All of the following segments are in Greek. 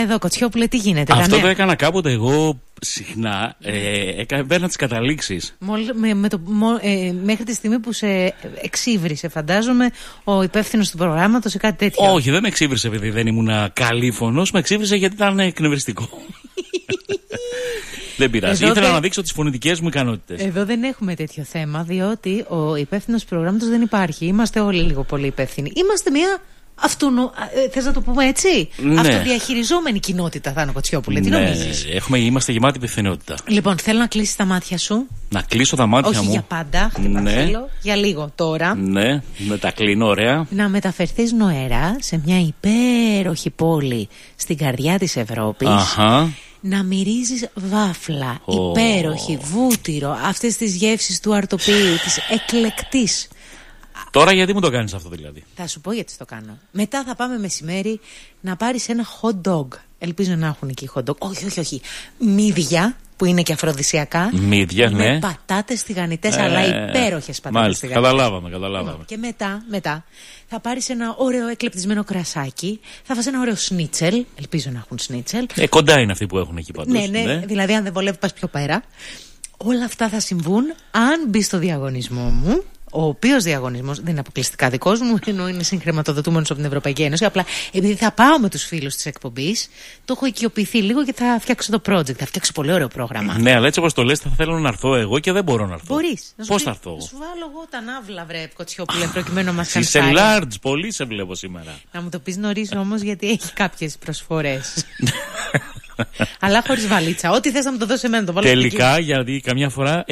Εδώ, Κοτσιόπουλε, τι γίνεται? Αυτό το έκανα κάποτε εγώ συχνά. Παίρνα τις καταλήξεις. Μέχρι τη στιγμή που σε εξύβρισε, φαντάζομαι, ο υπεύθυνος του προγράμματος ή κάτι τέτοιο. Όχι, δεν με εξύβρισε επειδή δεν ήμουν καλήφωνος. Με εξύβρισε γιατί ήταν εκνευριστικό. Δεν πειράζει. Ήθελα να δείξω τις φωνητικές μου ικανότητες. Εδώ δεν έχουμε τέτοιο θέμα, διότι ο υπεύθυνος του προγράμματος δεν υπάρχει. Είμαστε όλοι λίγο πολύ υπεύθυνοι. Είμαστε μια θες να το πούμε έτσι? Ναι. Αυτοδιαχειριζόμενη κοινότητα, Θάνο Κοτσιόπουλε. Τι νομίζεις? Είμαστε γεμάτοι υπευθυνότητα. Λοιπόν, θέλω να κλείσεις τα μάτια σου. Να κλείσω τα μάτια μου. Όχι για πάντα. Θέλω για λίγο τώρα. Ναι, με τα κλείνω, ωραία. Να μεταφερθείς νοερά σε μια υπέροχη πόλη στην καρδιά της Ευρώπης. Να μυρίζεις βάφλα, υπέροχη, βούτυρο, αυτές τις γεύσεις του αρτοποιή, της εκλεκτής. Τώρα γιατί μου το κάνεις αυτό δηλαδή? Θα σου πω γιατί το κάνω. Μετά θα πάμε μεσημέρι να πάρεις ένα hot dog. Ελπίζω να έχουν εκεί hot dog. Όχι. Μύδια, που είναι και αφροδισιακά. Μύδια, ναι. Με πατάτες τηγανιτές, αλλά υπέροχες πατάτες τηγανιτές. Καταλάβαμε. Και μετά θα πάρεις ένα ωραίο εκλεπτισμένο κρασάκι. Θα φας ένα ωραίο σνίτσελ. Ελπίζω να έχουν σνίτσελ. Κοντά είναι αυτοί που έχουν εκεί πάντως. Ναι. Δηλαδή, αν δεν βολεύει, πας πιο πέρα. Όλα αυτά θα συμβούν αν μπει στο διαγωνισμό μου. Ο οποίος διαγωνισμός δεν είναι αποκλειστικά δικός μου, ενώ είναι συγχρηματοδοτούμενος από την Ευρωπαϊκή Ένωση. Απλά επειδή θα πάω με τους φίλους της εκπομπής, το έχω οικειοποιηθεί λίγο και θα φτιάξω το project. Θα φτιάξω πολύ ωραίο πρόγραμμα. Ναι, αλλά έτσι όπως το λες, θα θέλω να έρθω εγώ και δεν μπορώ να έρθω. Μπορείς. Πώς θα έρθω? Θα σου βάλω εγώ τα ναύλα, βρε Κοτσιόπουλε, προκειμένου να μας κάνεις. Είσαι large, πολύ σε βλέπω σήμερα. Να μου το πεις νωρίς όμως, γιατί έχει κάποιες προσφορές. Αλλά χωρίς βαλίτσα. Ό,τι θες να μου το δώσει εμένα, το βάλω. Τελικά, γιατί καμιά φορά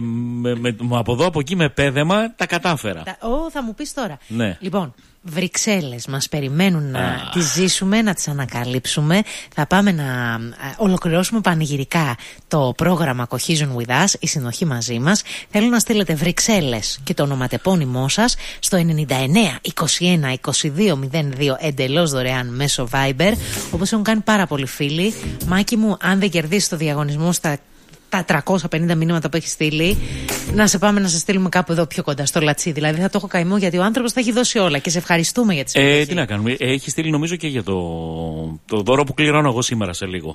από εδώ από εκεί με πέδεμα τα κατάφερα. Θα μου πεις τώρα. Ναι. Λοιπόν, Βρυξέλλες μας περιμένουν να τις ζήσουμε, να τις ανακαλύψουμε. Θα πάμε να ολοκληρώσουμε πανηγυρικά το πρόγραμμα Cohesion with Us, η συνοχή μαζί μας. Θέλω να στείλετε Βρυξέλλες και το ονοματεπώνυμό σας στο 99 21 22 02 εντελώς δωρεάν μέσω Viber. Όπως έχουν κάνει πάρα πολλοί φίλοι. Μάκη μου, αν δεν κερδίσεις το διαγωνισμό στα τα 350 μηνύματα που έχει στείλει, να σε πάμε να σε στείλουμε κάπου εδώ πιο κοντά, στο Λατσί. Δηλαδή θα το έχω καημό, γιατί ο άνθρωπος θα έχει δώσει όλα και σε ευχαριστούμε για τη συμμετοχή. Τι να κάνουμε. Έχει στείλει νομίζω και για το δώρο που κληρώνω εγώ σήμερα σε λίγο.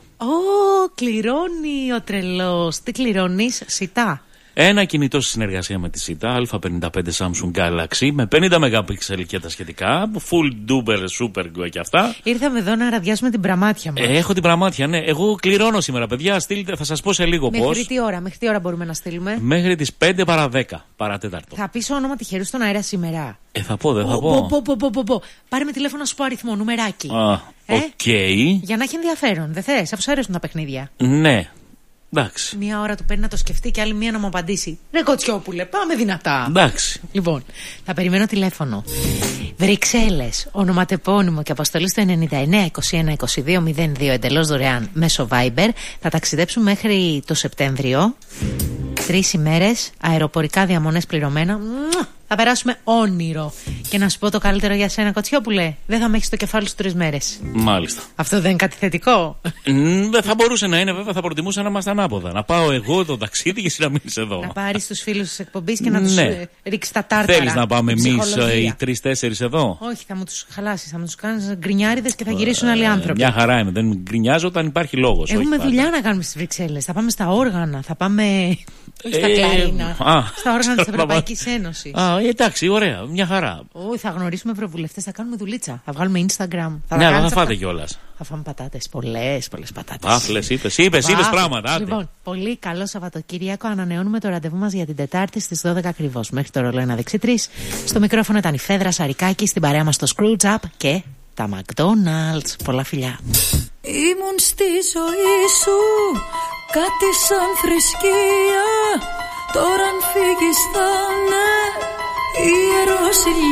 Κληρώνει ο τρελός. Τι κληρώνεις? Σιτά. Ένα κινητό στη συνεργασία με τη Σιτά, Α55 Samsung Galaxy, με 50 MP και τα σχετικά, full duper super και αυτά. Ήρθαμε εδώ να ραδιάσουμε την πραμάτια μας. Έχω την πραμάτια, ναι. Εγώ κληρώνω σήμερα, παιδιά. Στείλτε, θα σας πω σε λίγο πώς. Μέχρι τι ώρα μπορούμε να στείλουμε? Μέχρι τις 5 παρά 10, παρά τέταρτο. Θα πεις όνομα τυχερού στον αέρα σήμερα? Θα πω, δεν θα πω. Πάρε με τηλέφωνο να σου πω αριθμό, νουμεράκι. Οκ. Για να έχει ενδιαφέρον, δεν θες? Αφού σου αρέσουν τα παιχνίδια. Ναι. Εντάξει. Μία ώρα του παίρνει να το σκεφτεί και άλλη μία να μου απαντήσει. Ρε Κοτσιόπουλε, πάμε δυνατά. Εντάξει. Λοιπόν, θα περιμένω τηλέφωνο. Βρυξέλλες, ονοματεπώνυμο και αποστολή στο 99 21 22 02 εντελώς δωρεάν μέσω Viber. Θα ταξιδέψουμε μέχρι το Σεπτέμβριο. 3 ημέρες, αεροπορικά διαμονές πληρωμένα. Θα περάσουμε όνειρο. Και να σου πω το καλύτερο για σένα, Κοτσιόπουλε. Δεν θα με έχεις στο κεφάλι σου 3 μέρες. Μάλιστα. Αυτό δεν είναι κάτι θετικό? Δεν θα μπορούσε να είναι, βέβαια. Θα προτιμούσα να είμαστε ανάποδα. Να πάω εγώ το ταξίδι και εσύ να μείνεις εδώ. Να πάρεις τους φίλους της εκπομπής και να τους ρίξεις τα τάρταρα. Θέλεις να πάμε εμείς οι 3-4 εδώ? Όχι, θα μου τους χαλάσεις. Θα μου τους κάνεις γκρινιάριδες και θα γυρίσουν άλλοι άνθρωποι. Μια χαρά είμαι. Δεν γκρινιάζω όταν υπάρχει λόγος. Έχουμε δουλειά να κάνουμε στις Βρυξέλλες. Θα πάμε στα όργανα. Θα πάμε. Στα κλαρίνα. Στα όργανα της Ευρωπαϊκής Ένωσης. Εντάξει, ωραία, μια χαρά. Όχι, θα γνωρίσουμε ευρωβουλευτές, θα κάνουμε δουλίτσα. Θα βγάλουμε Instagram. Ναι, αλλά θα φάτε κιόλας. Θα φάμε πατάτες, πολλές πατάτες. Βάφλες, είπες πράγματα. Λοιπόν, πολύ καλό Σαββατοκύριακο. Ανανεώνουμε το ραντεβού μας για την Τετάρτη στις 12 ακριβώς. Μέχρι το ρολόι να δείξει 3. Στο μικρόφωνο ήταν η Φέδρα Σαρικάκη, στην παρέα μας το Scrooge Up και τα McDonald's. Πολλά φιλιά. Ήμουν στη ζωή σου κάτι σαν θρησκεία. Τώρα αν φύγεις θα είναι ιερός